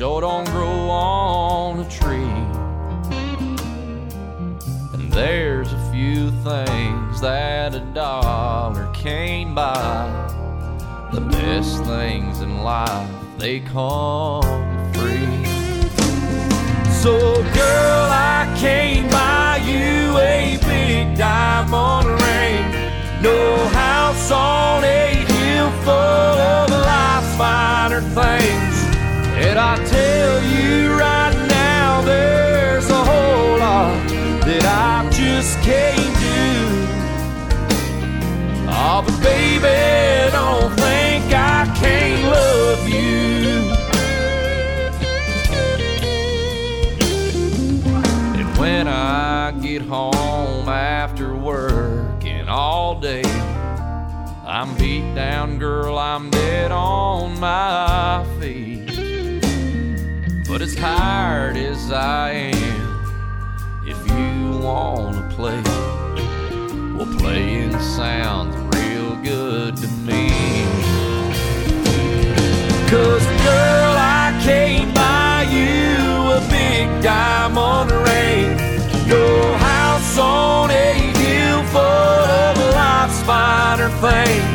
sure don't grow on a tree. And there's a few things that $1 can't buy. The best things in life, they come free. So girl, I can't buy you a big diamond ring, no house on a hill full of life's finer things. And I tell you right now, there's a whole lot that I just can't do. Oh, but baby, don't think I can't love you. And when I get home after working all day, I'm beat down, girl, I'm dead on my feet. But as tired as I am, if you wanna play, well, playing sounds real good to me. 'Cause girl, I can't buy you a big diamond ring, no house on a hill full of life's finer things.